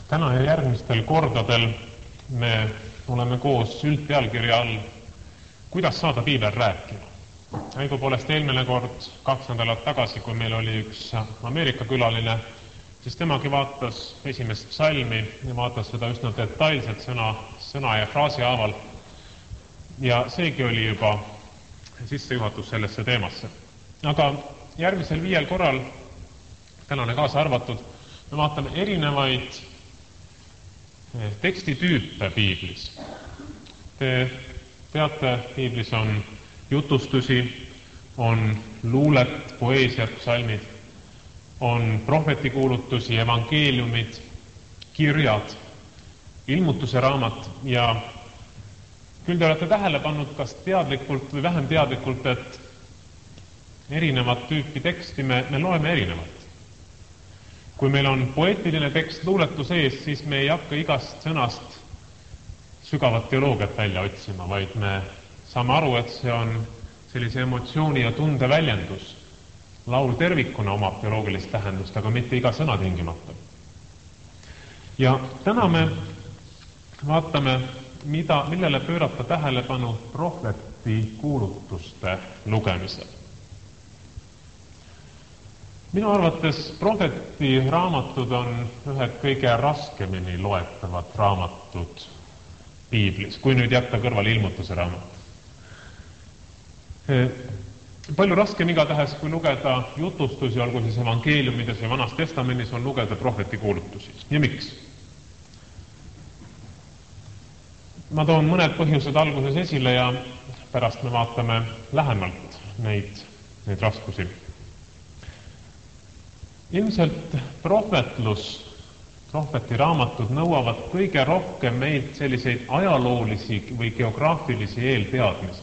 Täna ja järgmistel kordadel me oleme koos üldpealkirja all Kuidas saada piibel rääkima. Õigupoolest eelmine kord 2 nädalat tagasi, kui meil oli üks Ameerika külaline, siis temagi vaatas esimest psalmi ja vaatas seda üsna detailselt sõna ja fraasi haaval. Ja seegi oli juba sissejuhatus sellesse teemasse. Aga järgmisel 5 korral, tänane kaasa arvatud, me vaatame erinevaid tekstitüüpe piiblis. Te teate, piiblis on jutustusi, on luulet, poeesiat, psalmid, on prohvetikuulutusi, evangeeliumid, kirjad, ilmutuse raamat ja küll te olete tähele pannud, kas teadlikult või vähem teadlikult, et erinevat tüüpi teksti me loeme erinevalt. Kui meil on poeetiline tekst luuletu sees, siis me ei hakka igast sõnast sügavat teoloogiat välja otsima, vaid me saame aru, et see on sellise emotsiooni ja tunde väljendus. Laul tervikuna omab teoloogilist tähendust, aga mitte iga sõna tingimata. Ja täna me vaatame, millele pöörata tähelepanu prohvetikuulutuste lugemisel. Minu arvates prohvetiraamatud on ühed kõige raskemini loetavad raamatud piiblis, kui nüüd jätta kõrvale ilmutuse raamat. Palju raskem igatahes, kui lugeda jutustusi, olgu siis evangeeliumides ja Vanas Testamendis, on lugeda prohvetikuulutusi. Ja miks? Ma toon mõned põhjused alguses esile ja pärast me vaatame lähemalt neid raskusi. Ilmselt prohvetiraamatud nõuavad kõige rohkem meilt selliseid ajaloolisi või geograafilisi eelteadmisi.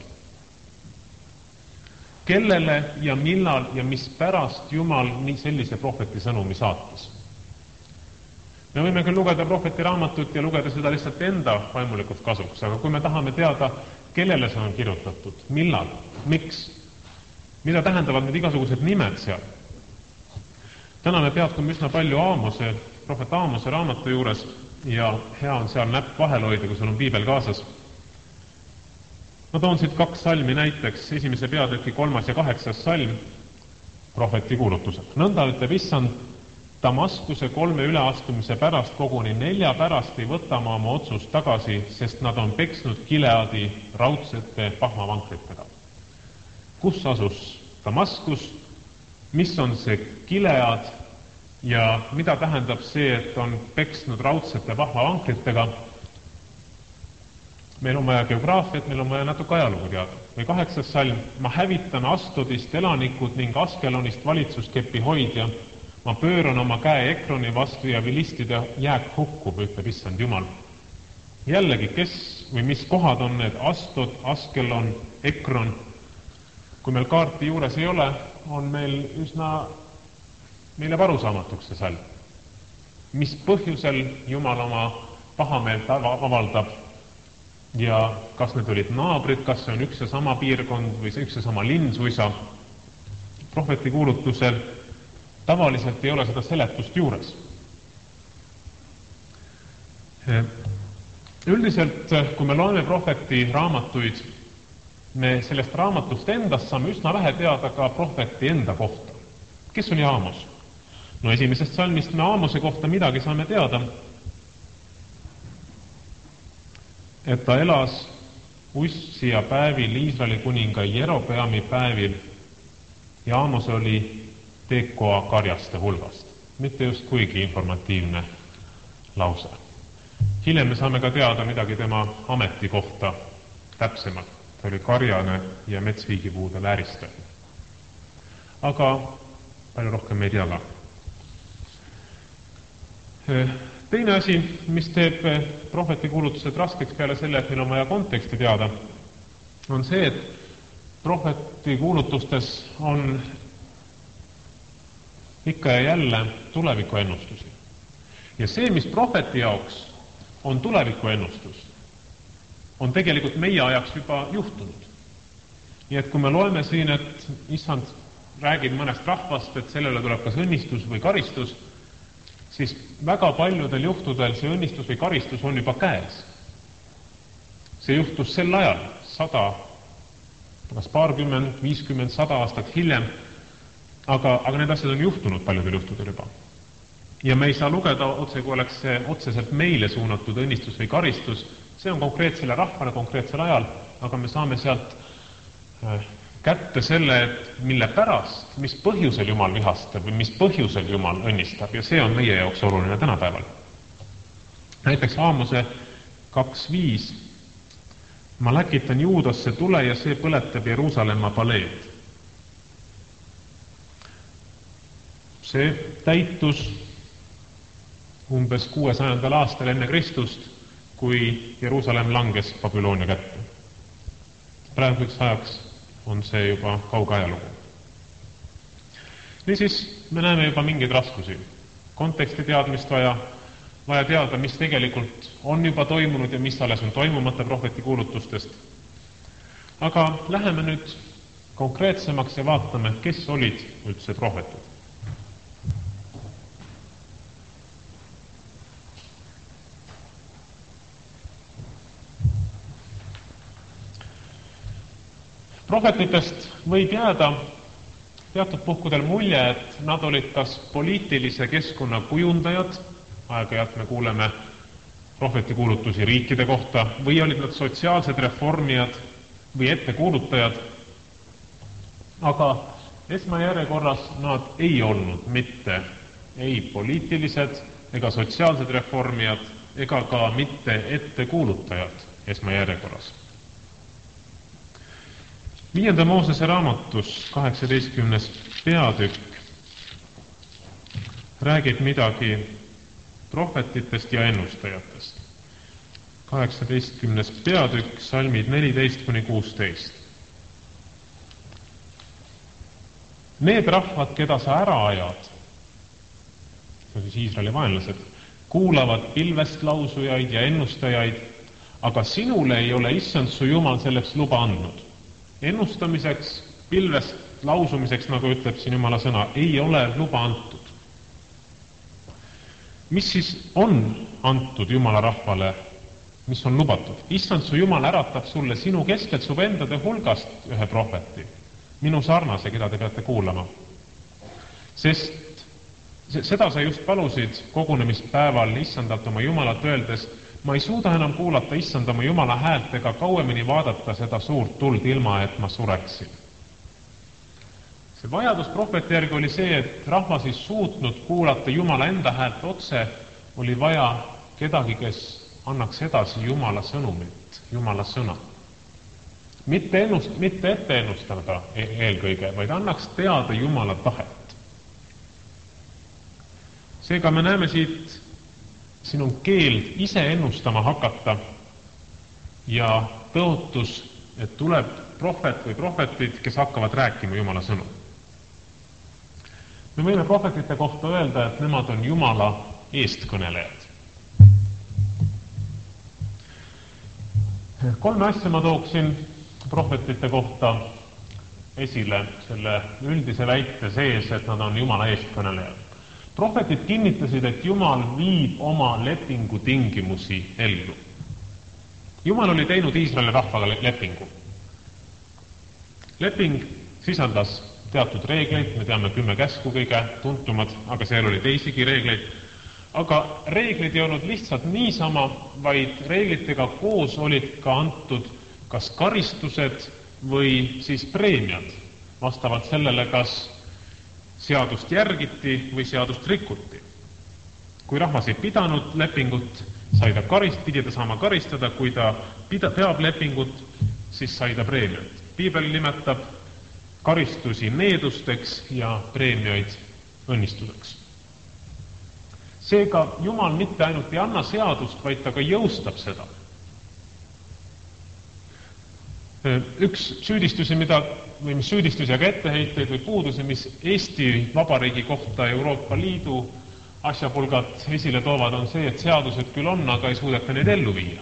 Kellele ja millal ja mis pärast Jumal nii sellise prohveti sõnumi saatis? Me võime küll lugeda prohvetiraamatut ja lugeda seda lihtsalt enda vaimulikult kasuks, aga kui me tahame teada, kellele see on kirjutatud, millal, miks, mida tähendavad need igasugused nimed seal. Täna me peatume üsna palju prohvet Aamose raamatu juures ja hea on seal näpp vahel hoida, kui sul on piibel kaasas. Ma toon siit 2 salmi näiteks, 1. peatüki 3. ja 8. salm, prohvetikuulutused. Nõnda ütleb Issand, Damaskuse 3 üleastumise pärast koguni 4 pärast ei võta ma oma otsust tagasi, sest nad on peksnud Gileadi raudsete pahmavankritega. Kus asus Damaskus? Mis on see Gilead ja mida tähendab see, et on peksnud raudsete pahmavankritega? Meil on vaja geograafiat, meil on vaja natuke ajalugu teada. Või 8. salm, ma hävitan Astodist elanikud ning Askelonist valitsuskepi hoidja. Ma pööran oma käe Ekroni vastu ja vilistide jääk hukkub, ütleb Issand Jumal. Jällegi, kes või mis kohad on need Astod, Askelon, Ekron? Kui meil kaarti juures ei ole, on meil üsna meile varusaamatuks see salm. Mis põhjusel Jumal oma pahameelt avaldab ja kas need olid naabrid, kas see on üks ja sama piirkond või üks ja sama linn suisa. Prohvetikuulutusel tavaliselt ei ole seda seletust juures. Üldiselt, kui me loeme prohveti raamatuid, me sellest raamatust endast saame üsna vähe teada ka prohveti enda kohta. Kes oli Aamos? No 1. salmist me Aamose kohta midagi saame teada, et ta elas Ussia päevil, Iisraeli kuninga Jerobeami päevil ja Aamos oli Tekoa karjaste hulgast. Mitte just kuigi informatiivne lause. Hiljem me saame ka teada midagi tema ameti kohta täpsemalt. Ta oli karjane ja metsviigipuude vääristaja. Aga palju rohkem me ei tea ka. Teine asi, mis teeb prohvetikuulutused raskeks peale selle, et meil on vaja konteksti teada, on see, et prohvetikuulutustes on ikka ja jälle tulevikuennustusi. Ja see, mis prohveti jaoks on tulevikuennustus, on tegelikult meie ajaks juba juhtunud. Nii et kui me loeme siin, et Issand räägib mõnest rahvast, et sellele tuleb kas õnnistus või karistus, siis väga paljudel juhtudel see õnnistus või karistus on juba käes. See juhtus sel ajal, 100, kas paarkümmend, 50, 100 aastat hiljem, aga need asjad on juhtunud paljudel juhtudel juba. Ja me ei saa lugeda otse, kui oleks see otseselt meile suunatud õnnistus või karistus, see on konkreetsele rahvale konkreetsel ajal, aga me saame sealt kätte selle, et mille pärast, mis põhjusel Jumal vihastab või mis põhjusel Jumal õnnistab, ja see on meie jaoks oluline tänapäeval. Näiteks Aamose 2.5. Ma läkitan Juudasse tule ja see põletab Jeruusalemma paleed. See täitus umbes 600. aastal enne Kristust, kui Jeruusalemm langes Babyloonia kätte. Praeguseks ajaks on see juba kauge ajalugu. Niisiis me näeme juba mingeid raskusi. Konteksti teadmist vaja teada, mis tegelikult on juba toimunud ja mis alles on toimumata prohveti kuulutustest. Aga läheme nüüd konkreetsemaks ja vaatame, kes olid üldse prohvetid. Prohvetitest võib jääda teatud puhkudel mulje, et nad olid kas poliitilise keskkonna kujundajad, aeg-ajalt me kuuleme prohveti kuulutusi riikide kohta, või olid nad sotsiaalsed reformijad või ettekuulutajad, aga esmajärjekorras nad ei olnud mitte ei poliitilised ega sotsiaalsed reformijad ega ka mitte ettekuulutajad esmajärjekorras. 5. Moosese raamatus 18. peatükk räägib midagi prohvetitest ja ennustajatest. 18. peatükk, salmid 14-16. Need rahvad, keda sa ära ajad, see on siis Iisraeli vaenlased, kuulavad pilvest lausujaid ja ennustajaid, aga sinule ei ole issand su Jumal selleks luba andnud. Ennustamiseks, pilvest lausumiseks, nagu ütleb siin Jumala sõna, ei ole luba antud. Mis siis on antud Jumala rahvale, mis on lubatud? Issand su Jumal äratab sulle sinu keskelt su vendade hulgast ühe prohveti, minu sarnase, keda te peate kuulama. Sest seda sa just palusid kogunemispäeval issandalt oma Jumalat öeldes, ma ei suuda enam kuulata issand oma Jumala häält ega kauemini vaadata seda suurt tuld ilma, et ma sureksin. See vajadus prohveti järgi oli see, et rahvas ei suutnud kuulata Jumala enda häält otse, oli vaja kedagi, kes annaks edasi Jumala sõnumit, Jumala sõna. Mitte ette ennustada eelkõige, vaid annaks teada Jumala tahet. Seega me näeme siin on keeld ise ennustama hakata ja tõotus, et tuleb prohvet või prohvetid, kes hakkavad rääkima Jumala sõnu. Me võime prohvetite kohta öelda, et nemad on Jumala eestkõnelejad. 3 asja ma tooksin prohvetite kohta esile selle üldise väite sees, et nad on Jumala eestkõnelejad. Prohvetid kinnitasid, et Jumal viib oma lepingu tingimusi ellu. Jumal oli teinud Iisraeli rahvaga lepingu. Leping sisaldas teatud reegleid, me teame 10 käsku kõige tuntumad, aga seal oli teisigi reegleid. Aga reeglid ei olnud lihtsalt niisama, vaid reeglitega koos olid ka antud kas karistused või siis preemiad, vastavalt sellele, kas seadust järgiti või seadust rikuti. Kui rahvas ei pidanud lepingut, pidi ta saama karistada, kui ta peab lepingut, siis sai ta preemiat. Piibel nimetab karistusi needusteks ja preemiaid õnnistuseks. Seega Jumal mitte ainult ei anna seadust, vaid ta ka jõustab seda. Üks süüdistusi, mis süüdistusi, aga etteheiteid või puudusi, mis Eesti Vabariigi kohta Euroopa Liidu asjapulgad esile toovad, on see, et seadused küll on, aga ei suudeta neid ellu viia.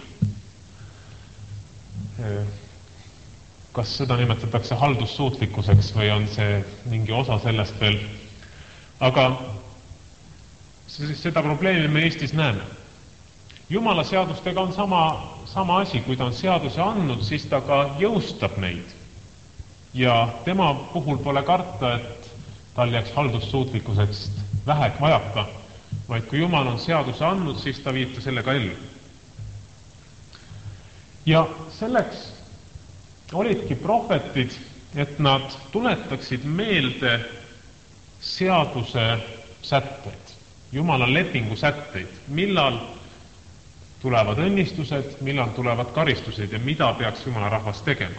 Kas seda nimetatakse haldussuutlikkuseks või on see mingi osa sellest veel? Aga seda probleemi me Eestis näeme. Jumala seadustega on sama asi, kui ta on seaduse andnud, siis ta ka jõustab neid. Ja tema puhul pole karta, et tal jääks haldussuutlikkusest vähe vajaka, vaid kui Jumal on seaduse andnud, siis ta viib ta sellega ellu. Ja selleks olidki prohvetid, et nad tuletaksid meelde seaduse sätteid, Jumala lepingu sätteid, millal tulevad õnnistused, millal tulevad karistused ja mida peaks Jumala rahvas tegema.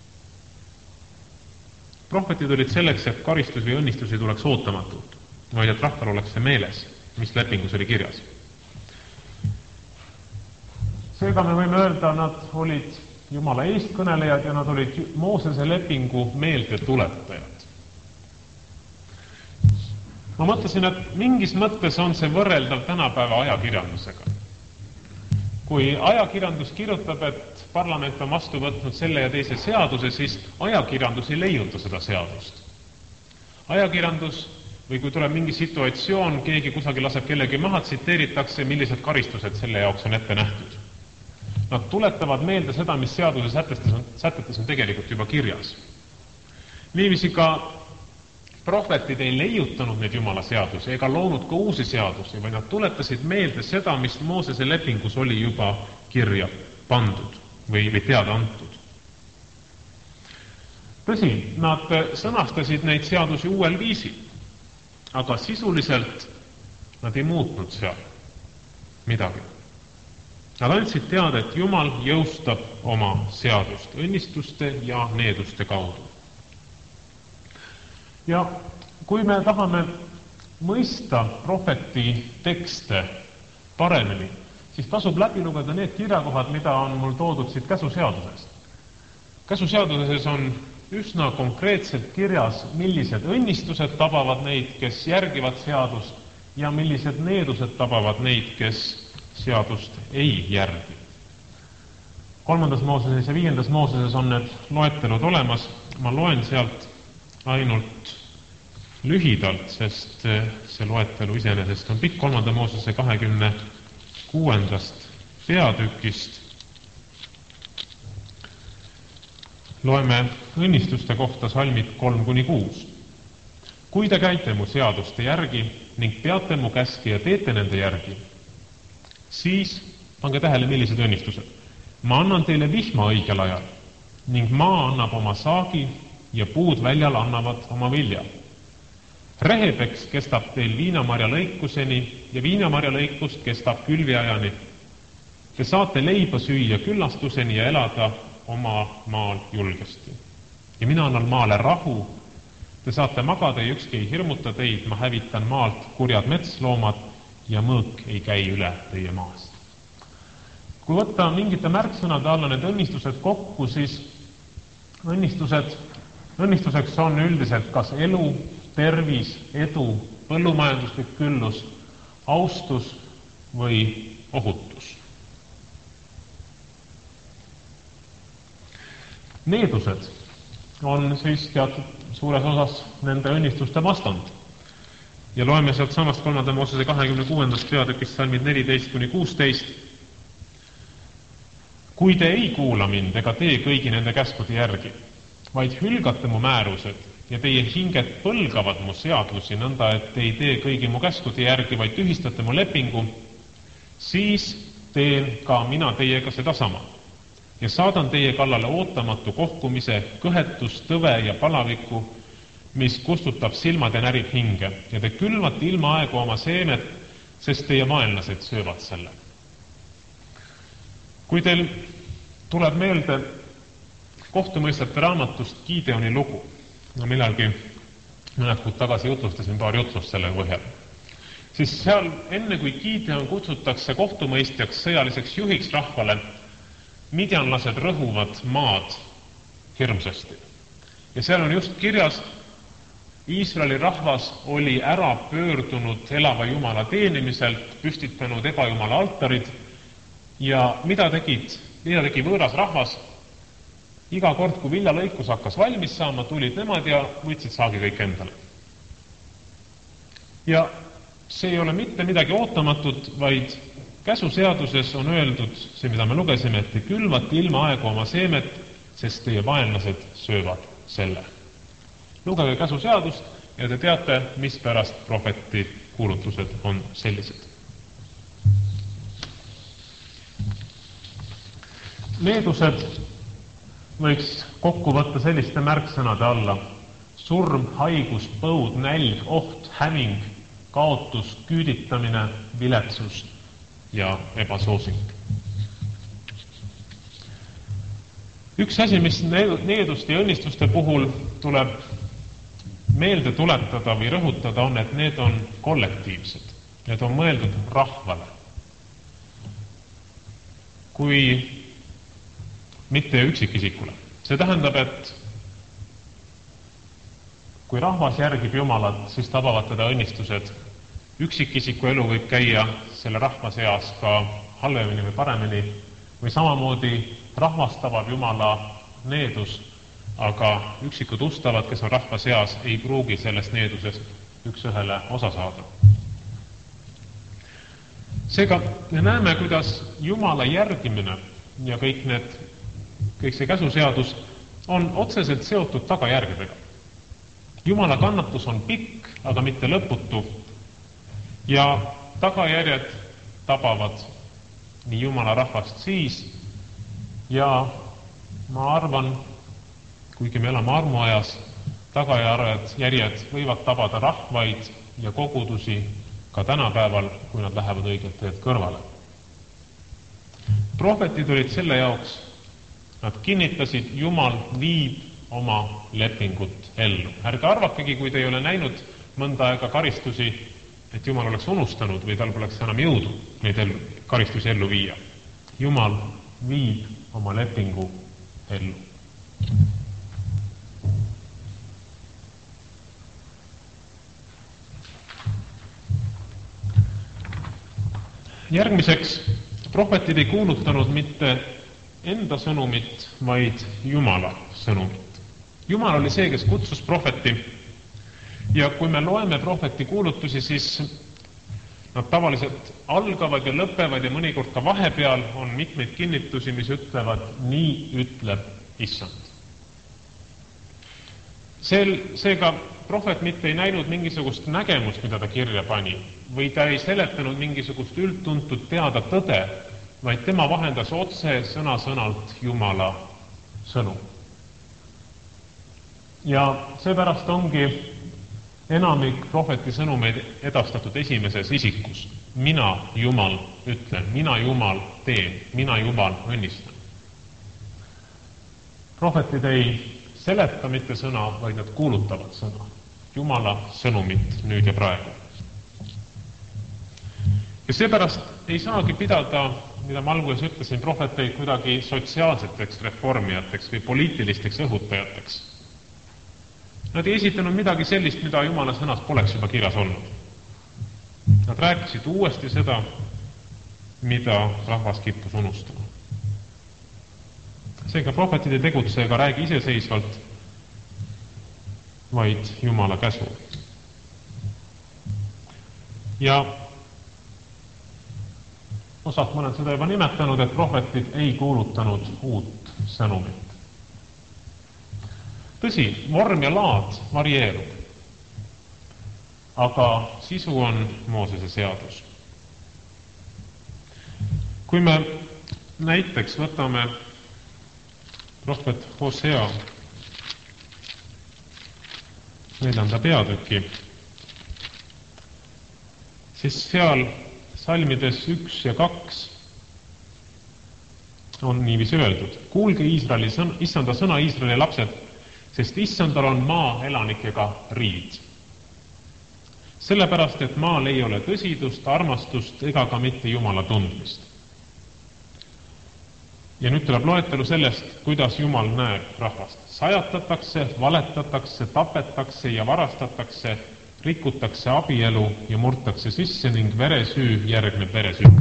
Prohvetid olid selleks, et karistus või õnnistus ei tuleks ootamatult, vaid et rahval oleks see meeles, mis lepingus oli kirjas. Seega me võime öelda, nad olid Jumala eestkõnelejad ja nad olid Moosese lepingu meelde tuletajad. Ma mõtlesin, et mingis mõttes on see võrreldav tänapäeva ajakirjandusega. Kui ajakirjandus kirjutab, et parlament on vastu võtnud selle ja teise seaduse, siis ajakirjandus ei leiuta seda seadust. Ajakirjandus, või kui tuleb mingi situatsioon, keegi kusagil laseb kellegi maha, tsiteeritakse, millised karistused selle jaoks on ette nähtud. Nad tuletavad meelde seda, mis seaduse sätetes on tegelikult juba kirjas. Niiviisi ka prohvetid ei leiutanud neid Jumala seadusi ega loonud ka uusi seadusi, vaid nad tuletasid meelde seda, mis Moosese lepingus oli juba kirja pandud või teada antud. Tõsi, nad sõnastasid neid seadusi uuel viisil, aga sisuliselt nad ei muutnud seal midagi. Nad andsid teada, et Jumal jõustab oma seadust õnnistuste ja needuste kaudu. Ja kui me tahame mõista prohveti tekste paremini, siis tasub läbi lugeda need kirjakohad, mida on mul toodud siit käsuseadusest. Käsuseaduses on üsna konkreetselt kirjas, millised õnnistused tabavad neid, kes järgivad seadust, ja millised needused tabavad neid, kes seadust ei järgi. 3. Mooses ja 5. Mooses on need loetelud olemas. Ma loen sealt ainult lühidalt, sest see loetelu iseenesest on pikk. 3. Moosese 26. peatükist loeme õnnistuste kohta salmid 3-6. Kui te käite mu seaduste järgi ning peate mu käski ja teete nende järgi, siis pange tähele, millised õnnistused. Ma annan teile vihma õigel ajal ning maa annab oma saagi ja puud väljal annavad oma vilja. Rehepeks kestab teil viinamarja lõikuseni ja viinamarja lõikust kestab külviajani. Te saate leiba süüa küllastuseni ja elada oma maal julgesti. Ja mina annan maale rahu. Te saate magada ja ükski ei hirmuta teid. Ma hävitan maalt kurjad metsloomad ja mõõk ei käi üle teie maast. Kui võtta mingite märksõnade alla need õnnistused kokku, siis õnnistuseks on üldiselt kas elu, tervis, edu, põllumajanduslik küllus, austus või ohutus. Needused on siis teatud suures osas nende õnnistuste vastand. Ja loeme sealt samast 3. Moosese 26. peatükist salmid 14-16. Kui te ei kuula mind ega tee kõigi nende käskude järgi, vaid hülgate mu määrused ja teie hinged põlgavad mu seadusi nõnda, et te ei tee kõigi mu käskude järgi, vaid tühistate mu lepingu, siis teen ka mina teiega sedasama ja saadan teie kallale ootamatu kohkumise, kõhetus, tõve ja palaviku, mis kustutab silmad ja närib hinge, ja te külvate ilma aegu oma seemet, sest teie vaenlased söövad selle. Kui teil tuleb meelde kohtumõistjate raamatust Gideoni lugu, millalgi mõned kuud tagasi jutlustasin paar jutlust selle põhjal, siis seal enne kui Gideon kutsutakse kohtumõistjaks sõjaliseks juhiks rahvale, midjanlased rõhuvad maad hirmsasti. Ja seal on just kirjas, Iisraeli rahvas oli ära pöördunud elava Jumala teenimiselt, püstitanud ebajumala altarid ja mida tegi võõras rahvas? Iga kord, kui viljalõikus hakkas valmis saama, tulid nemad ja võtsid saagi kõik endale. Ja see ei ole mitte midagi ootamatut, vaid käsuseaduses on öeldud, see, mida me lugesime, et te külvate ilma aega oma seemet, sest teie vaenlased söövad selle. Lugege käsuseadust ja te teate, mispärast prohveti kuulutused on sellised. Needused võiks kokku võtta selliste märksõnade alla: surm, haigus, põud, nälg, oht, häving, kaotus, küüditamine, viletsus ja ebasoosing. Üks asi, mis needuste ja õnnistuste puhul tuleb meelde tuletada või rõhutada, on, et need on kollektiivsed. Need on mõeldud rahvale. Kui mitte üksikisikule. See tähendab, et kui rahvas järgib Jumalat, siis tabavad teda õnnistused. Üksikisiku elu võib käia selle rahva seas ka halvemini või paremini, või samamoodi rahvas tabab Jumala needus, aga üksikud ustavad, kes on rahva seas, ei pruugi sellest needusest üks-ühele osa saada. Seega me näeme, kuidas Jumala järgimine ja kõik see käsuseadus on otseselt seotud tagajärgedega. Jumala kannatus on pikk, aga mitte lõputu, ja tagajärjed tabavad nii Jumala rahvast siis, ja ma arvan, kuigi me elame armuajas, tagajärjed võivad tabada rahvaid ja kogudusi ka tänapäeval, kui nad lähevad õiget teed kõrvale. Prohvetid olid selle jaoks, nad kinnitasid, Jumal viib oma lepingut ellu. Ärge arvakegi, kui te ei ole näinud mõnda aega karistusi, et Jumal oleks unustanud või tal poleks enam jõudu neid karistusi ellu viia. Jumal viib oma lepingu ellu. Järgmiseks, prohvetid ei kuulutanud mitte enda sõnumit, vaid Jumala sõnumit. Jumal oli see, kes kutsus prohveti, ja kui me loeme prohveti kuulutusi, siis nad tavaliselt algavad ja lõpevad ja mõnikord ka vahepeal on mitmeid kinnitusi, mis ütlevad, nii ütleb Issand. Seega prohvet mitte ei näinud mingisugust nägemust, mida ta kirja pani, või ta ei seletanud mingisugust üldtuntud teada tõde, vaid tema vahendas otse sõna-sõnalt Jumala sõnu. Ja seepärast ongi enamik prohveti sõnumeid edastatud esimeses isikus. Mina, Jumal, ütlen, mina, Jumal, teen, mina, Jumal, õnnistan. Prohvetid ei seleta mitte sõna, vaid nad kuulutavad sõna. Jumala sõnumit nüüd ja praegu. Ja seepärast ei saagi pidada, mida ma alguses ütlesin, prohveteid kuidagi sotsiaalseteks reformijateks või poliitilisteks õhutajateks. Nad ei esitanud midagi sellist, mida Jumala sõnas poleks juba kirjas olnud. Nad rääkisid uuesti seda, mida rahvas kippus unustama. Seega prohvetid ei tegutse ega räägi iseseisvalt, vaid Jumala käsul. Ja osalt ma olen seda juba nimetanud, et prohvetid ei kuulutanud uut sõnumit. Tõsi, vorm ja laad varieerub, aga sisu on Moosese seadus. Kui me näiteks võtame prohvet Hosea 4. peatüki, siis seal salmides 1 ja 2 on niiviisi öeldud. Kuulge Iisraeli Issanda sõna, Iisraeli lapsed, sest Issandal on maa elanikega riid. Sellepärast, et maal ei ole tõsidust, armastust ega ka mitte Jumala tundmist. Ja nüüd tuleb loetelu sellest, kuidas Jumal näeb rahvast. Sajatatakse, valetatakse, tapetakse ja varastatakse, rikutakse abielu ja murtakse sisse ning veresüü järgneb veresüüle.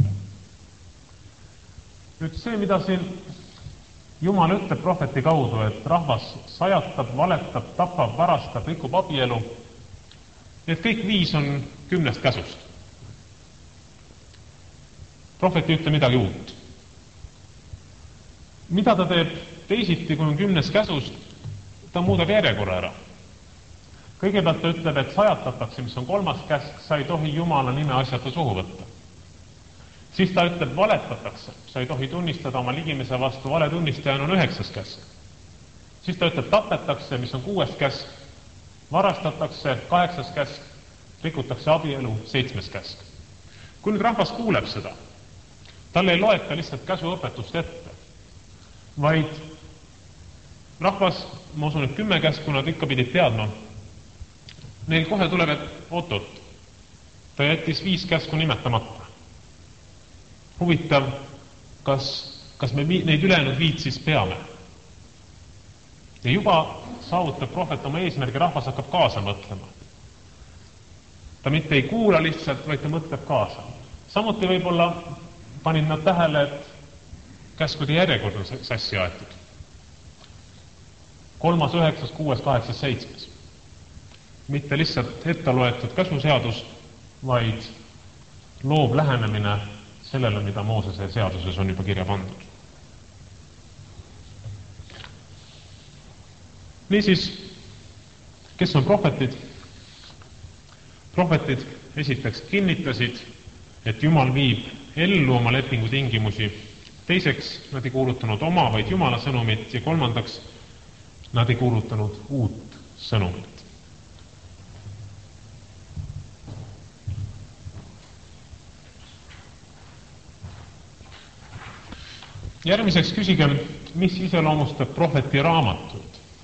Nüüd see, mida siin Jumal ütleb prohveti kaudu, et rahvas sajatab, valetab, tapab, varastab, rikub abielu, need kõik 5 on 10 käsust. Prohvet ei ütle midagi uut. Mida ta teeb teisiti, kui on 10 käsust, ta muudab järjekorra ära. Kõigepealt ta ütleb, et sajatatakse, mis on 3. käsk, sa ei tohi Jumala nime asjata suhu võtta. Siis ta ütleb, valetatakse, sa ei tohi tunnistada oma ligimise vastu, valetunnistajana on 9. käsk. Siis ta ütleb, tapetakse, mis on 6. käsk, varastatakse, 8. käsk, rikutakse abielu, 7. käsk. Kui nüüd rahvas kuuleb seda, talle ei loeta lihtsalt käsuõpetust ette, vaid rahvas, ma usun, et 10 käsku nad ikka pidid teadma, neil kohe tuleb, et oot, ta jättis 5 käsku nimetamata. Huvitav, kas me neid ülejäänud 5 siis peame? Ja juba saavutab prohvet oma eesmärgi, rahvas hakkab kaasa mõtlema. Ta mitte ei kuula lihtsalt, vaid ta mõtleb kaasa. Samuti võib-olla panin nad tähele, et käskude järjekord on sassi aetud. 3., 9., 6., 8., 7. Mitte lihtsalt ette loetud käsuseadus, vaid loov lähenemine sellele, mida Moosese seaduses on juba kirja pandud. Niisiis, kes on prohvetid? Prohvetid esiteks kinnitasid, et Jumal viib ellu oma lepingu tingimusi. Teiseks, nad ei kuulutanud oma, vaid Jumala sõnumit. Ja kolmandaks, nad ei kuulutanud uut sõnumit. Järgmiseks küsigem, mis iseloomustab prohveti raamatuid.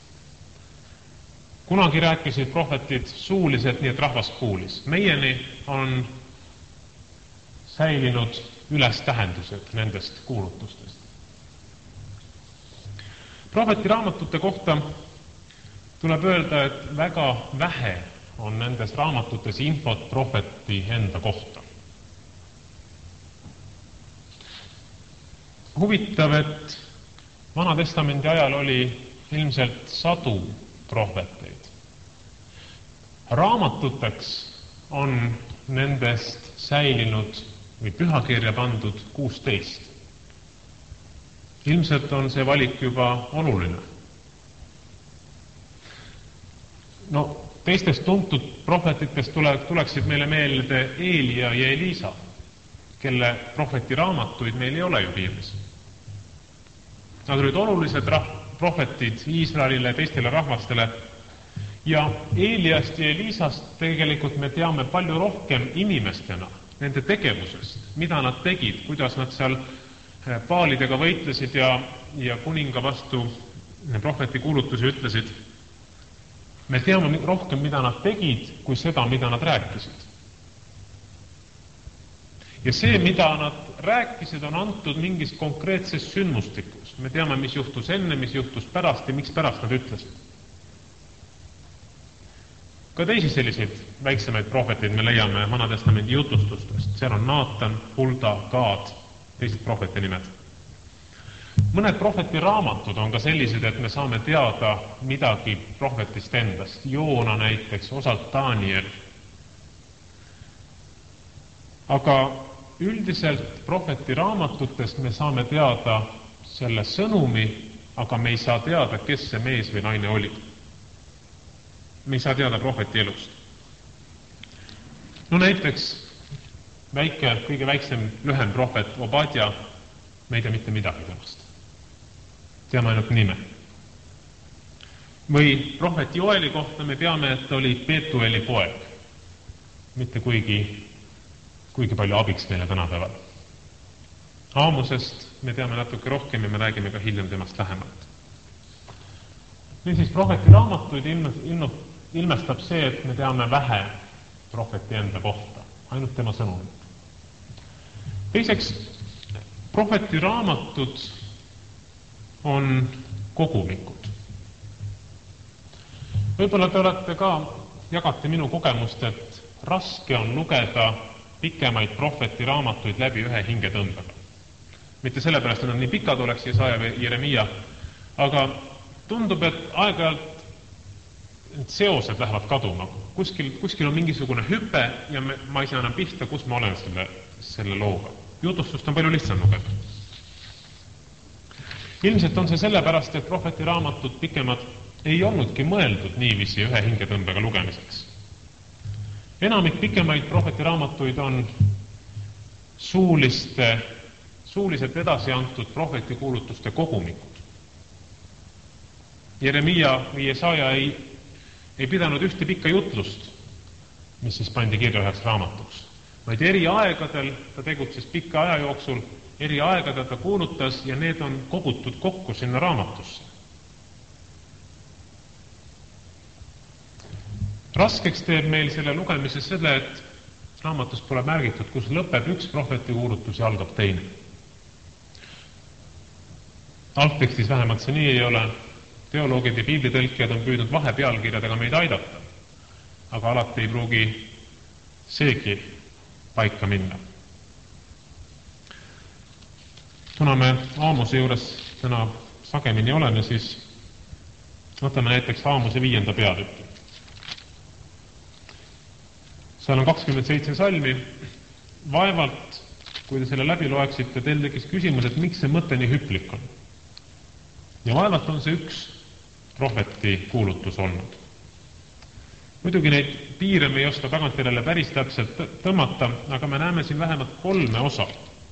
Kunagi rääkisid prohvetid suuliselt, nii et rahvas kuulis. Meieni on säilinud ülestähendused nendest kuulutustest. Prohveti raamatute kohta tuleb öelda, et väga vähe on nendes raamatutes infot prohveti enda kohta. Huvitav, et Vana-testamendi ajal oli ilmselt 100 prohveteid. Raamatuteks on nendest säilinud või pühakirja pandud 16. Ilmselt on see valik juba oluline. No, teistest tuntud prohvetitest tuleksid meile meelde Eelia ja Elisa, kelle prohveti raamatuid meil ei ole ju piiblis. Nad olid olulised prohvetid Iisraelile ja teistele rahvastele ja Eeliast ja Elisast tegelikult me teame palju rohkem inimestena, nende tegevusest, mida nad tegid, kuidas nad seal paalidega võitlesid ja kuninga vastu prohveti kuulutusi ütlesid. Me teame rohkem, mida nad tegid, kui seda, mida nad rääkisid. Ja see, mida nad rääkisid, on antud mingis konkreetses sündmustikus. Me teame, mis juhtus enne, mis juhtus pärast ja miks pärast nad ütlesid. Ka teisi selliseid väiksemaid prohveteid me leiame Vana-testamendi jutustustest. Seal on Naatan, Hulda, Gaad, teised prohveti nimed. Mõned prohveti raamatud on ka sellised, et me saame teada midagi prohvetist endast. Joona näiteks, osalt Daniel. Aga üldiselt prohveti raamatutest me saame teada selle sõnumi, aga me ei saa teada, kes see mees või naine oli. Me ei saa teada prohveti elust. No näiteks kõige väiksem lühem prohvet Obadja, me ei tea mitte midagi temast. Teame ainult nime. Või prohvet Joeli kohta me teame, et ta oli Petueli poeg. Mitte kuigi palju abiks meile tänapäeval. Aamusest me teame natuke rohkem ja me räägime ka hiljem temast lähemalt. Niisiis, prohveti raamatuid ilmestab see, et me teame vähe prohveti enda kohta, ainult tema sõnumit. Teiseks, prohveti raamatud on kogumikud. Võib-olla te olete ka, jagate minu kogemust, et raske on lugeda pikemaid prohveti raamatuid läbi ühe hingetõmbega. Mitte sellepärast, et nad nii pikad oleks Jesaja või Jeremia, aga tundub, et aeg-ajalt seosed lähevad kaduma. Kuskil on mingisugune hüpe ja ma ei saa enam pihta, kus ma olen selle looga. jutustust on palju lihtsam lugeda. Ilmselt on see sellepärast, et prohveti raamatud pikemad ei olnudki mõeldud niiviisi ühe hingetõmbega lugemiseks. Enamik pikemaid prohveti raamatuid on suuliselt edasi antud prohveti kuulutuste kogumikud. Jeremia või Jesaja ei pidanud ühte pikka jutlust, mis siis pandi kirja üheks raamatuks, vaid eri aegadel ta tegutses pika aja jooksul, eri aegadel ta kuulutas ja need on kogutud kokku sinna raamatusse. Raskeks teeb meil selle lugemise selle, et raamatus pole märgitud, kus lõpeb üks prohveti kuulutus ja algab teine. Algtekstis vähemalt see nii ei ole. Teoloogid ja piiblitõlkijad on püüdnud vahepealkirjadega meid aidata, aga alati ei pruugi seegi paika minna. Kuna me Aamose juures täna sagemini oleme, siis võtame näiteks Aamose 5. peatüki. Seal on 27 salmi. Vaevalt, kui te selle läbi loeksite, teil tekkis küsimus, et miks see mõte nii hüplik on. Ja vaevalt on see üks prohveti kuulutus olnud. Muidugi neid piire me ei oska tagantjärele päris täpselt tõmmata, aga me näeme siin vähemalt 3 osa,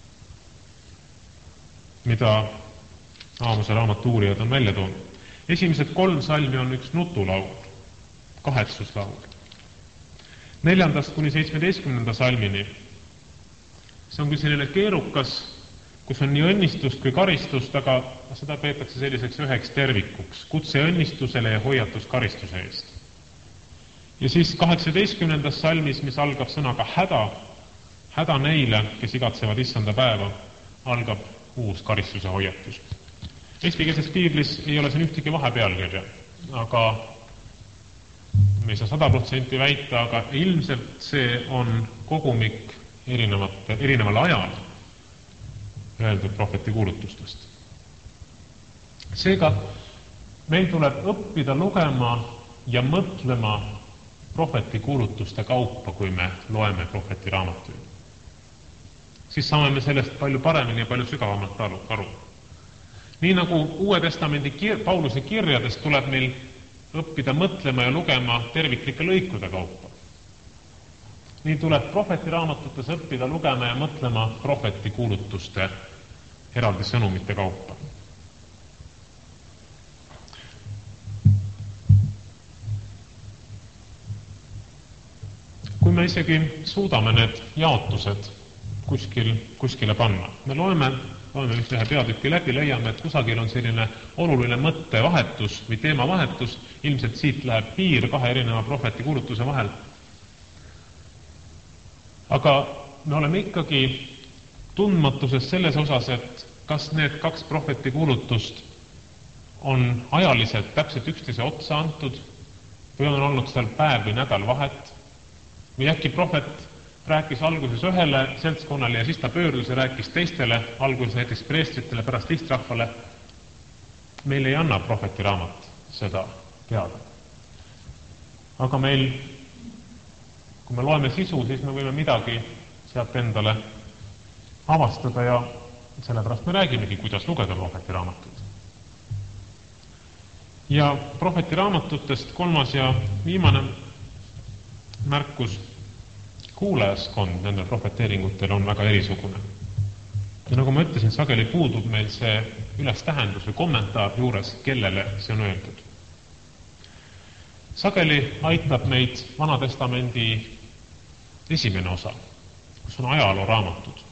mida Aamose raamatu uurijad on välja toonud. Esimesed 3 salmi on üks nutulaul, kahetsuslaul. 4. kuni 17. salmini. See on küll selline keerukas, kus on nii õnnistust kui karistust, aga seda peetakse selliseks üheks tervikuks, kutse õnnistusele ja hoiatus karistuse eest. Ja siis 18. salmis, mis algab sõnaga häda neile, kes igatsevad issanda päeva, algab uus karistuse hoiatus. Eestikeelses piiblis ei ole siin ühtegi vahepealkirja, aga me ei saa 100% väita, aga ilmselt see on kogumik erineval ajal öeldud prohveti kuulutustest. Seega meil tuleb õppida lugema ja mõtlema prohveti kuulutuste kaupa, kui me loeme prohveti raamatuid. Siis saame me sellest palju paremini ja palju sügavamalt aru. Nii nagu Uue Testamendi Pauluse kirjadest tuleb meil õppida mõtlema ja lugema terviklike lõikude kaupa. Nii tuleb prohveti raamatutes õppida lugema ja mõtlema prohveti kuulutuste eraldi sõnumite kaupa. Kui me isegi suudame need jaotused kuskile panna, me loeme vist ühe peatüki läbi, leiame, et kusagil on selline oluline mõttevahetus või teemavahetus, ilmselt siit läheb piir 2 erineva prohveti kuulutuse vahel. Aga me oleme ikkagi tundmatuses selles osas, et kas need 2 prohveti kuulutust on ajaliselt täpselt üksteise otsa antud või on olnud seal päev või nädal vahet. Või äkki prohvet rääkis alguses ühele seltskonnale ja siis ta pöördus ja rääkis teistele, alguses näiteks preestritele, pärast lihtrahvale. Meil ei anna prohveti raamat seda teada. Aga meil, kui me loeme sisu, siis me võime midagi sealt endale avastada ja sellepärast me räägimegi, kuidas lugeda prohveti raamatuid. Ja prohveti raamatutest 3. ja viimane märkus, kuulajaskond nendel prohveteeringutel on väga erisugune. Ja nagu ma ütlesin, sageli puudub meil see ülestähendus või kommentaar juures, kellele see on öeldud. Sageli aitab meid Vanatestamendi esimene osa, kus on ajaloo raamatud.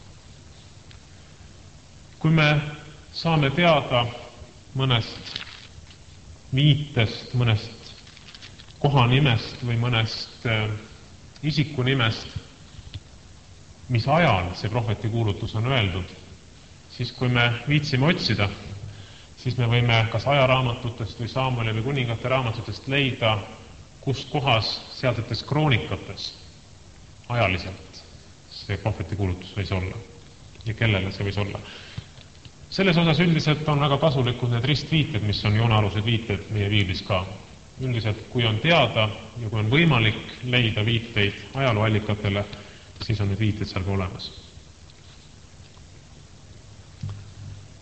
Kui me saame teada mõnest viitest, mõnest kohanimest või mõnest isikunimest, mis ajal see prohveti kuulutus on öeldud, siis kui me viitsime otsida, siis me võime kas ajaraamatutest või Saamueli või kuningate raamatutest leida, kus kohas sealsetes kroonikates ajaliselt see prohveti kuulutus võis olla ja kellele see võis olla. Selles osas üldiselt on väga kasulikud need ristviited, mis on joonealused viited meie piiblis ka. Üldiselt, kui on teada ja kui on võimalik leida viiteid ajalooallikatele, siis on need viited seal ka olemas.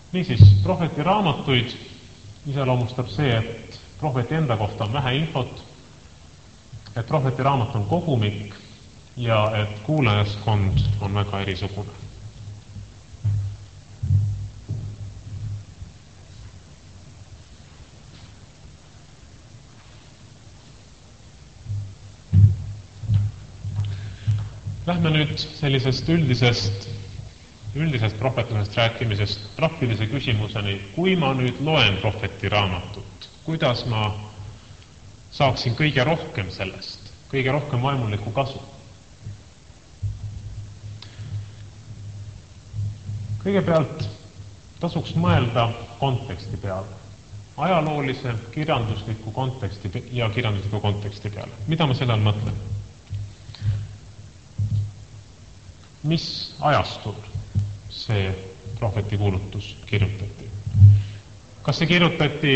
Niisiis, prohveti raamatuid iseloomustab see, et prohveti enda kohta on vähe infot, et prohveti raamat on kogumik ja et kuulajaskond on väga erisugune. Lähme nüüd sellisest üldisest prohvetlusest rääkimisest praktilise küsimuseni. Kui ma nüüd loen prohveti raamatut, kuidas ma saaksin kõige rohkem sellest, kõige rohkem vaimulikku kasu? Kõigepealt tasuks mõelda konteksti peale. Ajaloolise, kirjandusliku konteksti ja kirjandusliku konteksti peale. Mida ma sellel mõtlen? Mis ajastul see prohveti kuulutus kirjutati? Kas see kirjutati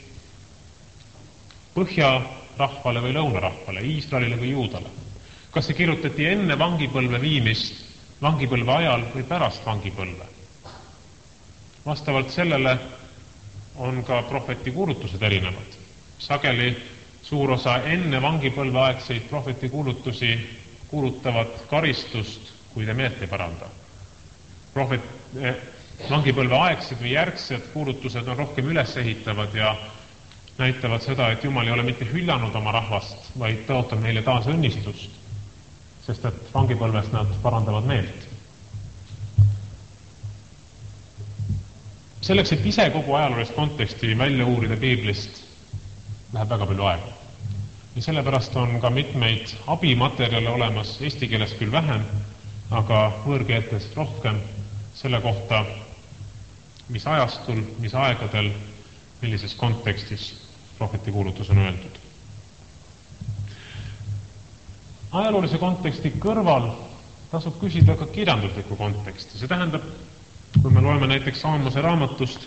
põhjarahvale või lõunarahvale, Iisraelile või Juudale? Kas see kirjutati enne vangipõlve viimist, vangipõlve ajal või pärast vangipõlve? Vastavalt sellele on ka prohveti kuulutused erinevad. Sageli suur osa enne vangipõlve aegseid prohveti kuulutusi kuulutavad karistust, kui te meelt ei paranda. Vangipõlve aegsed või järgsed kuulutused on rohkem ülesehitavad ja näitavad seda, et Jumal ei ole mitte hüljanud oma rahvast, vaid tõotab neile taas õnnistust, sest et vangipõlves nad parandavad meelt. Selleks, et ise kogu ajaloolist konteksti välja uurida piiblist, läheb väga palju aega. Ja sellepärast on ka mitmeid abimaterjale olemas, eesti keeles küll vähem, aga võõrkeeltes rohkem selle kohta, mis ajastul, mis aegadel, millises kontekstis prohveti kuulutus on öeldud. Ajaloolise konteksti kõrval tasub küsida ka kirjanduslikku konteksti. See tähendab, kui me loeme näiteks Aamose raamatust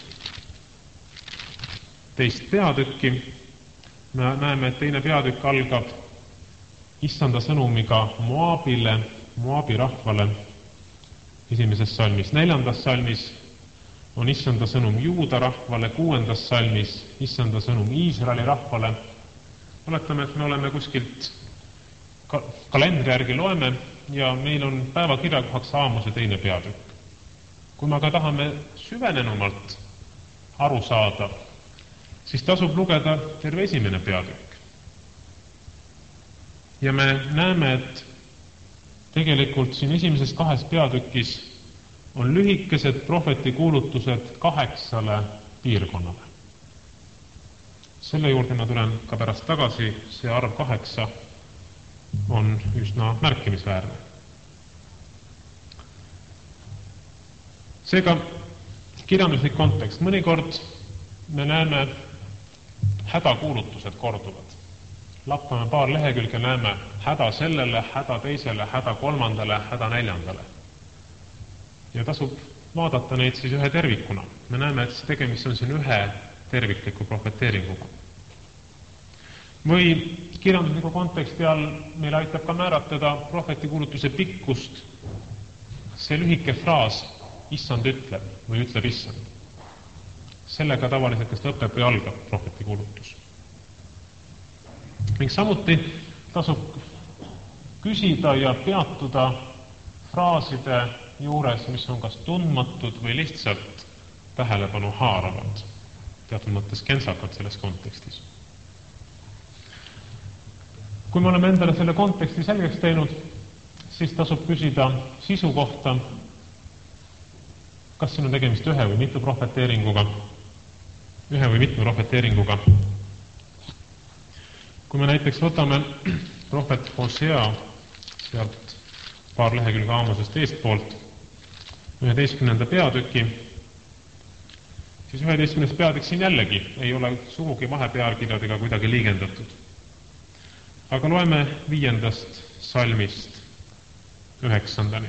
2. peatükki, me näeme, et 2. peatükk algab Issanda sõnumiga Moabile, Moabi rahvale 1. salmis. 4. salmis on Issanda sõnum Juuda rahvale, 6. salmis Issanda sõnum Iisraeli rahvale. Oletame, et me oleme kuskilt kalendri järgi loeme ja meil on päevakirjakohaks Aamose 2. peatükk. Kui me aga tahame süvenenumalt aru saada, siis tasub lugeda terve 1. peatükk. Ja me näeme, et tegelikult siin 1. 2 peatükis on lühikesed prohveti kuulutused 8 piirkonnale. Selle juurde ma tulen ka pärast tagasi, see arv 8 on üsna märkimisväärne. Seega kirjanduslik kontekst. Mõnikord me näeme hädakuulutused korduvad. Lappame paar lehekülge, näeme häda sellele, häda teisele, häda kolmandale, häda neljandale. Ja tasub vaadata neid siis ühe tervikuna. Me näeme, et tegemist on siin ühe tervikliku prohveteeringuga. Või kirjandusliku konteksti all meil aitab ka määratleda prohveti kuulutuse pikkust see lühike fraas Issand ütleb või ütleb Issand. Sellega tavaliselt kas lõpeb või algab prohveti kuulutus. Ning samuti tasub küsida ja peatuda fraaside juures, mis on kas tundmatud või lihtsalt tähelepanu haaravad, teatud mõttes kentsakad selles kontekstis. Kui me oleme endale selle konteksti selgeks teinud, siis tasub küsida sisu kohta, kas siin on tegemist ühe või mitme prohveteeringuga. Kui me näiteks võtame prohvet Hosea, sealt paar lehekülge Aamosest eestpoolt, 11. peatüki, siis 11. peatükk siin jällegi ei ole sugugi vahepealkirjadega kuidagi liigendatud. Aga loeme 5. salmist 9.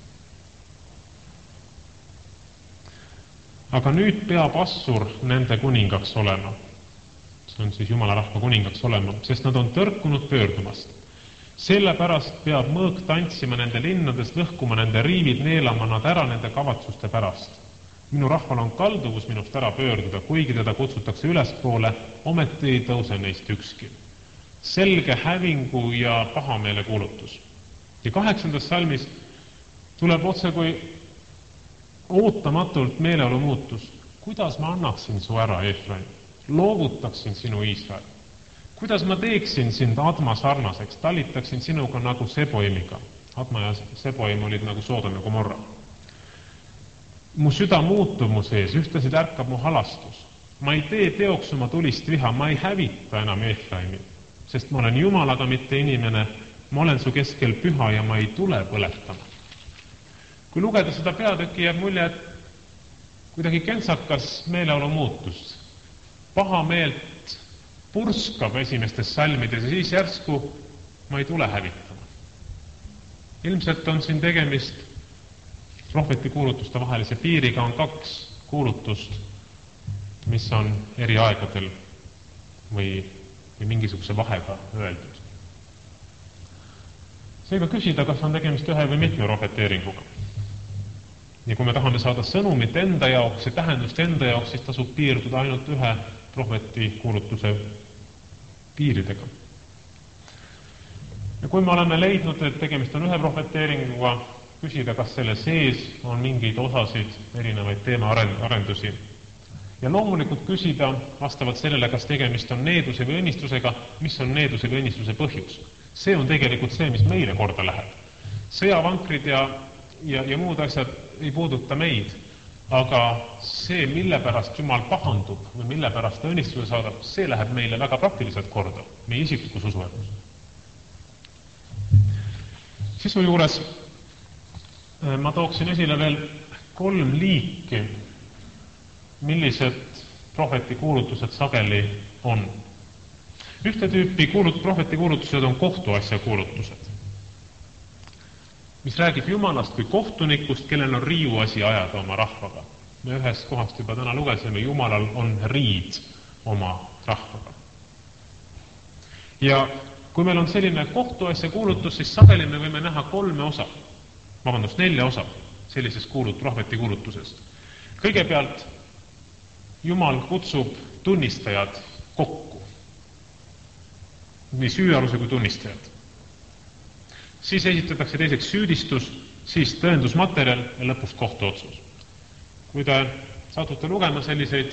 Aga nüüd peab Assur nende kuningaks olema. See on siis Jumala rahva kuningaks olema, sest nad on tõrkunud pöördumast. Sellepärast peab mõõk tantsima nende linnades, lõhkuma nende riivid, neelama nad ära nende kavatsuste pärast. Minu rahval on kalduvus minust ära pöörduda, kuigi teda kutsutakse ülespoole, ometi ei tõuse neist ükski. Selge hävingu ja pahameele kuulutus. Ja 8. salmis tuleb otse kui ootamatult meeleolu muutus. Kuidas ma annaksin su ära, Efraim? Loovutaksin sinu Iisrael. Kuidas ma teeksin sind Adma sarnaseks, talitaksin sinuga nagu Seboimiga. Adma ja Seboim olid nagu Soodom ja Gomorra. Mu süda muutub mu sees, ühtesid ärkab mu halastus. Ma ei tee teoks oma tulist viha, ma ei hävita enam Efraimi, sest ma olen Jumal, aga mitte inimene, ma olen su keskel püha ja ma ei tule põletama. Kui lugeda seda peatükki, jääb mulje, et kuidagi kentsakas meeleolu muutus. Paha meelt purskab esimestes salmides ja siis järsku ma ei tule hävitama. Ilmselt on siin tegemist prohveti kuulutuste vahelise piiriga, on 2 kuulutust, mis on eri aegadel või mingisuguse vahega öeldud. Seega küsida, kas on tegemist ühe või mitme prohveteeringuga. Ja kui me tahame saada sõnumit enda jaoks ja tähendust enda jaoks, siis tasub piirduda ainult ühe prohveti kuulutuse piiridega. Ja kui me oleme leidnud, et tegemist on ühe prohveteeringuga, küsida, kas selle sees on mingeid osasid, erinevaid teemaarendusi. Ja loomulikult küsida vastavalt sellele, kas tegemist on needuse või õnnistusega, mis on needuse või õnnistuse põhjus. See on tegelikult see, mis meile korda läheb. Sõjavankrid ja muud asjad ei puuduta meid, aga see, mille pärast Jumal pahandub või mille pärast ta õnnistuse saadab, see läheb meile väga praktiliselt korda, meie isiklikus usuelus. Sisu juures ma tooksin esile veel 3 liiki, millised prohveti kuulutused sageli on. Ühte tüüpi prohveti kuulutused on kohtuasja kuulutused, mis räägib Jumalast kui kohtunikust, kellel on riiuasi ajada oma rahvaga. Me ühest kohast juba täna lugesime, Jumalal on riid oma rahvaga. Ja kui meil on selline kohtuasja kuulutus, siis sageli me võime näha 4 osa sellisest prohveti kuulutusest. Kõigepealt Jumal kutsub tunnistajad kokku, nii süüaluse kui tunnistajad. Siis esitatakse teiseks süüdistus, siis tõendusmaterjal ja lõpus kohtuotsus. Kui te satute lugema selliseid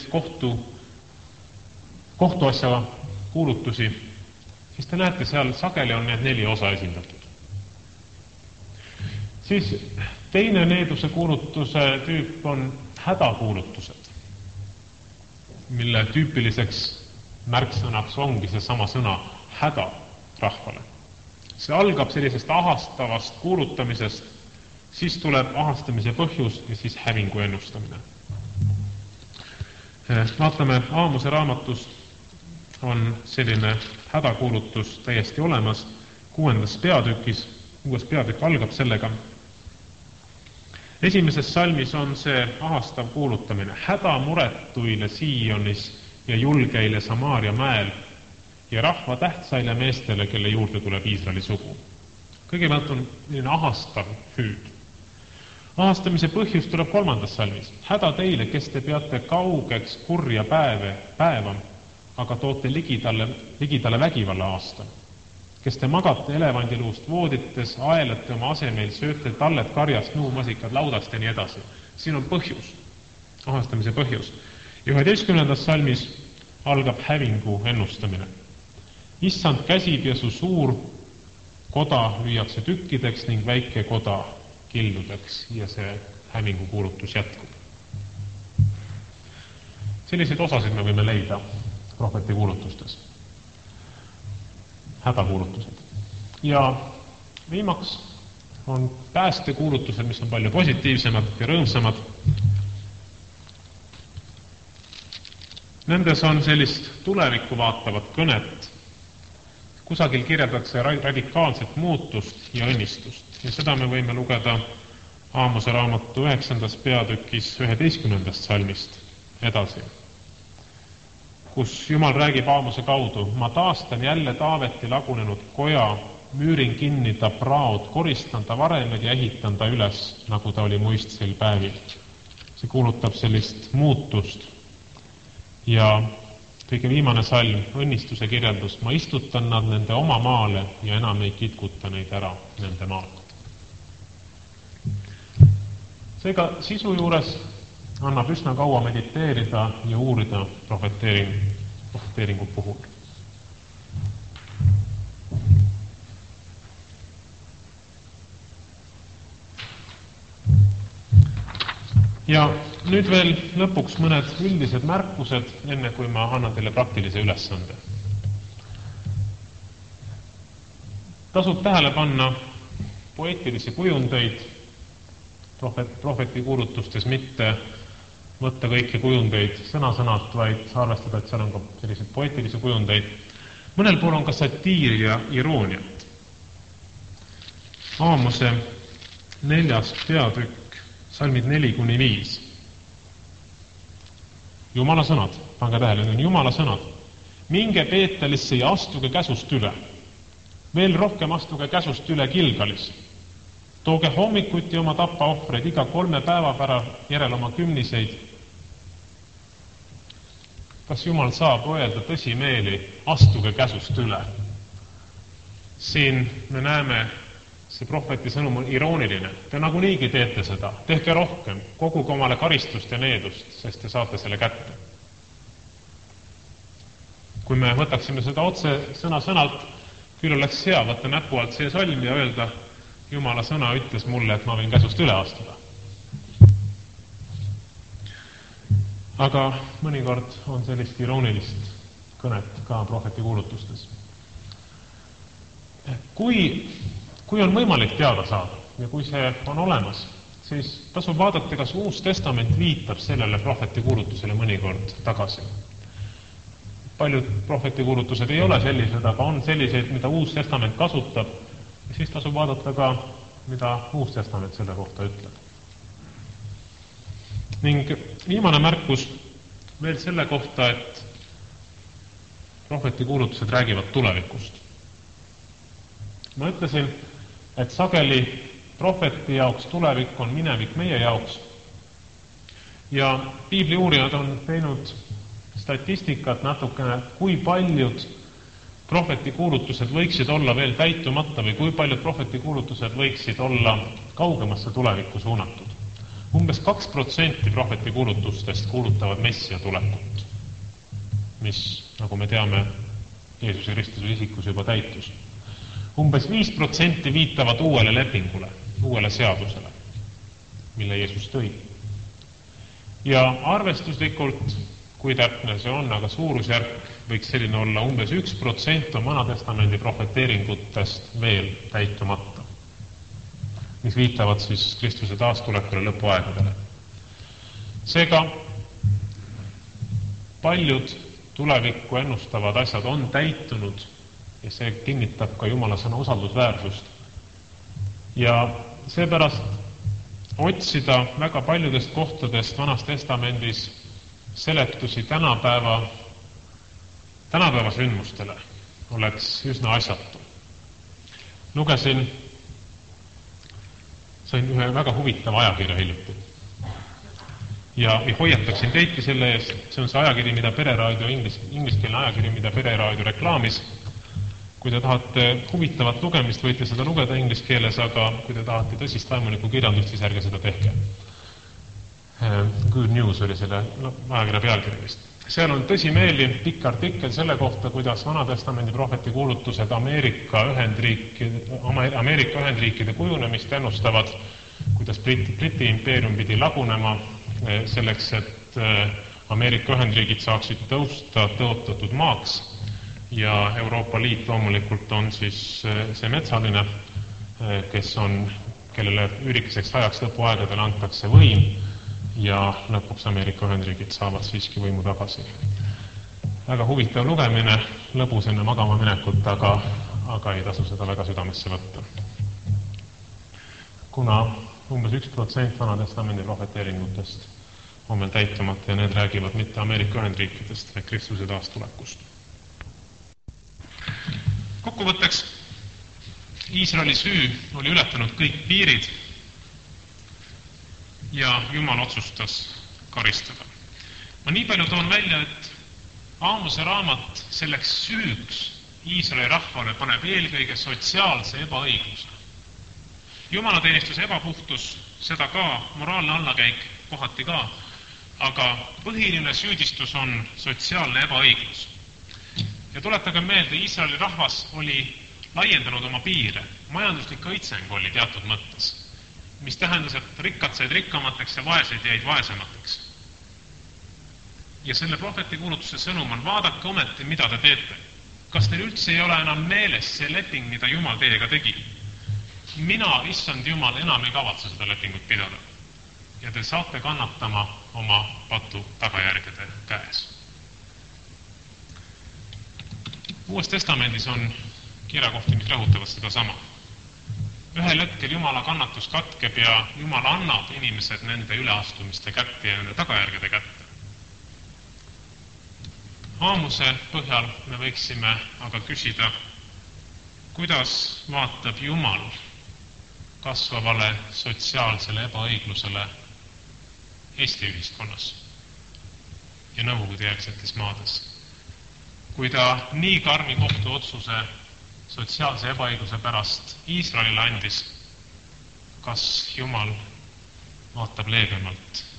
kohtuasja kuulutusi, siis te näete, seal sageli on need 4 osa esindatud. Siis teine needuse kuulutuse tüüp on hädakuulutused, mille tüüpiliseks märksõnaks ongi see sama sõna häda rahvale. See algab sellisest ahastavast kuulutamisest, siis tuleb ahastamise põhjus ja siis hävingu ennustamine. Vaatame, Aamose raamatus on selline hädakuulutus täiesti olemas 6. peatükis. 6. peatükk algab sellega. Esimeses salmis on see ahastav kuulutamine. Häda muretuile Sionis ja julgeile Samaaria mäel ja rahva tähtsaile meestele, kelle juurde tuleb Iisraeli sugu. Kõigepealt on ahastav hüüd. Ahastamise põhjus tuleb 3. salmis. Häda teile, kes te peate kaugeks kurja päeva, aga toote ligidale vägivalla aasta. Kes te magate elevandiluust voodites, aelate oma asemel, sööte tallet karjast, nuumasikad laudast ja nii edasi. Siin on põhjus, ahastamise põhjus. Ja 11. salmis algab hävingu ennustamine. Issand käsib ja su suur koda lüüakse tükkideks ning väike koda killudeks ja see hävingu kuulutus jätkub. Selliseid osasid me võime leida prohveti kuulutustes. Hädakuulutused. Ja viimaks on päästekuulutused, mis on palju positiivsemad ja rõõmsamad. Nendes on sellist tulevikku vaatavat kõnet. Kusagil kirjeldatakse radikaalset muutust ja õnnistust. Ja seda me võime lugeda Aamose raamatu 9. peatükis 11. salmist edasi, kus Jumal räägib Aamose kaudu. Ma taastan jälle Taaveti lagunenud koja, müürin kinni ta praod, koristan ta varemed ja ehitan ta üles, nagu ta oli muistsel päevil. see kuulutab sellist muutust. Ja kõige viimane salm, õnnistuse kirjeldus, ma istutan nad nende oma maale ja enam ei kitkuta neid ära nende maalt. Seega sisu juures annab üsna kaua mediteerida ja uurida profeteeringu puhul. Ja nüüd veel lõpuks mõned üldised märkused, enne kui ma annan teile praktilise ülesande. Tasub tähele panna poeetilisi kujundeid prohveti kuulutustes, mitte võtta kõiki kujundeid sõna-sõnalt, vaid arvestada, et seal on ka selliseid poeetilisi kujundeid. Mõnel pool on ka satiir ja irooniat. Aamose 4. peatükk, salmid 4-5. Jumala sõnad, pange tähele, need on Jumala sõnad. Minge Peetelisse ja astuge käsust üle. Veel rohkem astuge käsust üle Gilgalis. Tooge hommikuti oma tappaohvreid iga 3 päeva järel oma kümniseid. Kas Jumal saab öelda tõsimeeli, astuge käsust üle? Siin me näeme, see prohveti sõnum on irooniline. Te nagunii teete seda. Tehke rohkem, koguge omale karistust ja needust, sest te saate selle kätte. Kui me võtaksime seda otse sõna-sõnalt, küll oleks hea võtta näpu alt see salm ja öelda, Jumala sõna ütles mulle, et ma võin käsust üle astuda. Aga mõnikord on sellist iroonilist kõnet ka prohveti kuulutustes. Kui on võimalik teada saada ja kui see on olemas, siis tasub vaadata, kas Uus Testament viitab sellele prohveti kuulutusele mõnikord tagasi. Paljud prohveti kuulutused ei ole sellised, aga on selliseid, mida Uus Testament kasutab, ja siis tasub vaadata ka, mida Uus Testament selle kohta ütleb. Ning viimane märkus veel selle kohta, et prohveti kuulutused räägivad tulevikust. Ma ütlesin, et sageli prohveti jaoks tulevik on minevik meie jaoks. Ja piibli uurijad on teinud statistikat natukene, kui paljud prohveti kuulutused võiksid olla veel täitumata või kui paljud prohveti kuulutused võiksid olla kaugemasse tulevikku suunatud. Umbes 2% prohveti kuulutustest kuulutavad Messia tulekut, mis, nagu me teame, Jeesuse Kristuse isikus juba täitus. Umbes 5% viitavad uuele lepingule, uuele seadusele, mille Jeesus tõi. Ja arvestuslikult, kui täpne see on, aga suurusjärk võiks selline olla, umbes 1% on Vanatestamendi profeteeringutest veel täitumata, mis viitavad siis Kristuse taastulekule lõpuaegadele. Seega paljud tulevikku ennustavad asjad on täitunud ja see kinnitab ka Jumala sõna usaldusväärsust. Ja seepärast otsida väga paljudest kohtadest Vanas Testamendis seletusi tänapäeva sündmustele oleks üsna asjatu. Sain ühe väga huvitava ajakirja hiljuti. Ja hoiataksin teidki selle eest, see on see ajakiri, mida Pereraadio, ingliskeelne ajakiri, mida Pereraadio reklaamis. Kui te tahate huvitavat lugemist, võite seda lugeda inglise keeles, aga kui te tahate tõsist vaimulikku kirjandust, siis ärge seda tehke. Good News oli selle ajakirja pealkirjast. Seal on tõsimeeli pikk artikkel selle kohta, kuidas Vanatestamendi prohveti kuulutused Ameerika Ühendriikide kujunemist ennustavad, kuidas Briti impeerium pidi lagunema selleks, et Ameerika Ühendriigid saaksid tõusta tõotatud maaks. Ja Euroopa Liit loomulikult on siis see metsaline, kellele üürikeseks ajaks lõpuaegadel antakse võim ja lõpuks Ameerika Ühendriigid saavad siiski võimu tagasi. Väga huvitav lugemine, lõbus enne magama minekut, aga ei tasu seda väga südamesse võtta. Kuna umbes 1% Vanatestamendi profeteeringutest on veel täitumata ja need räägivad mitte Ameerika Ühendriikidest, vaid Kristuse taastulekust. Kokkuvõtteks, Iisraeli süü oli ületanud kõik piirid ja Jumal otsustas karistada. Ma nii palju toon välja, et Aamose raamat selleks süüks Iisraeli rahvale paneb eelkõige sotsiaalse ebaõigluse. Jumalateenistuse ebapuhtus, seda ka, moraalne allakäik kohati ka, aga põhiline süüdistus on sotsiaalne ebaõiglus. Ja tuletage meelde, Iisraeli rahvas oli laiendanud oma piire, majanduslik õitseng oli teatud mõttes, mis tähendas, et rikkad said rikkamateks ja vaesed jäid vaesemateks. Ja selle prohveti kuulutuse sõnum on, vaadake ometi, mida te teete. Kas teil üldse ei ole enam meeles see leping, mida Jumal teiega tegi? Mina, issand Jumal, enam ei kavatse seda lepingut pidada. Ja te saate kannatama oma patu tagajärgede käes. Uues testamendis on kirjakohti, mis rõhutavad seda sama. Ühel hetkel Jumala kannatus katkeb ja Jumal annab inimesed nende üleastumiste kätte ja nende tagajärgede kätte. Aamuse põhjal me võiksime aga küsida, kuidas vaatab Jumal kasvavale sotsiaalsele ebaõiglusele Eesti ühiskonnas ja nõukogudejärgsetes maades. Kui ta nii karmi kohtuotsuse sotsiaalse ebaõigluse pärast Iisraelile andis, kas Jumal vaatab leebemalt